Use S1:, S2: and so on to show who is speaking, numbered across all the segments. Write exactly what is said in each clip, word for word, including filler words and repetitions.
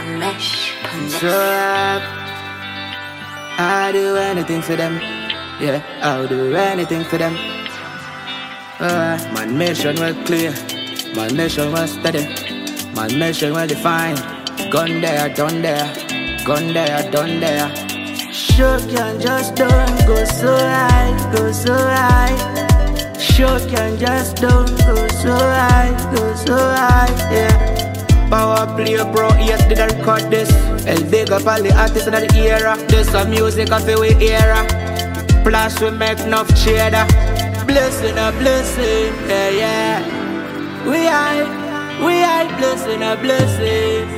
S1: Ramesh
S2: So uh, I'll do anything for them. Yeah, I'll do anything for them. Uh, my mission was clear, my mission was steady, my mission was defined. Gun there, done there, gun there, done there. Sure can just don't go so high, go so high. Sure can just don't go so high, go so high, yeah. Power play bro, yes, did I record this? El big up all the artists in the era. This a music of the era. Plus we make enough cheddar. Blessing a blessing, yeah, yeah. We are, we are blessing a blessing.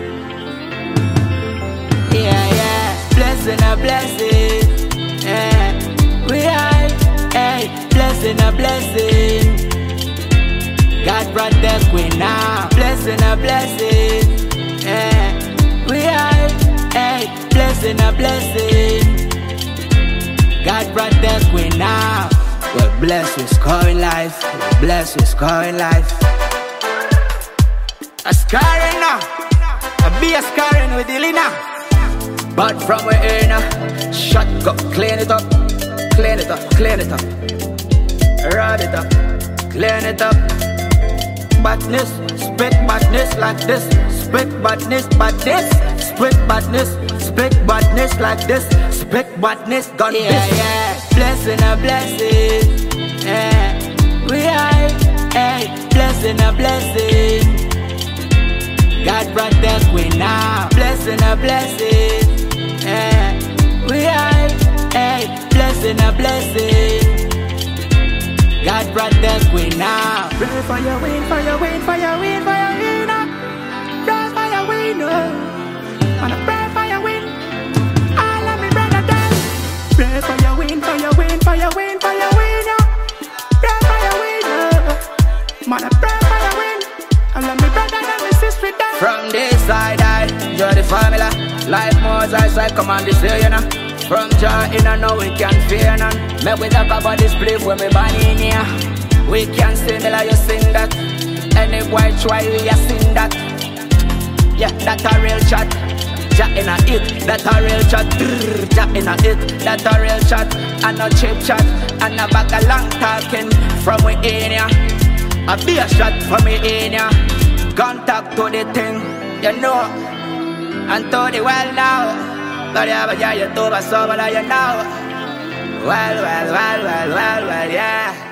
S2: Yeah, yeah. Blessing a blessing, yeah. We are, hey, blessing a blessing. God protect we now. Blessing a blessing, yeah. We are, hey, blessing a blessing. God protect we now. We're blessed with scoring life. We're blessed with scoring life. A scarring now. I be a scarring with the now. But from we here now. Shut up, clean it up. Clean it up, clean it up. Rub it up, clean it up. Badness, spit badness like this. Spit badness, badness. Spit badness, spit badness like this. Spit badness, gun yeah, this. Yeah. Blessing a blessing, yeah. We are, hey, blessing a blessing. God protect we now. Blessing a blessing, yeah. We are, hey, blessing a blessing. God protect we now. Pray for your win, for your win, for your win, for your win. Pray for your win, oh. Wanna pray for your win. All of me brother them. Pray for your win, for your win, for your win, for your win, oh. Pray for your win, oh. Wanna pray for your win. All of me brother them, my sister them. From this side, I enjoy the formula. Life more as I come on this way, you know. From joy in and now we can't fear none. Me we talk about this place when we born in here. We can sing like you sing that. Any boy try we a sing that. Yeah, that a real chat. Ja in a it, that a real chat. Ja in a it, that a real chat. And no chip chat, and a bag of long talking. From we in here, a be a shot from we in here. Contact to the thing, you know. And to the well now. But yeah, but yeah, you do, but so, but you know. Well, well, well, well, well, well, yeah.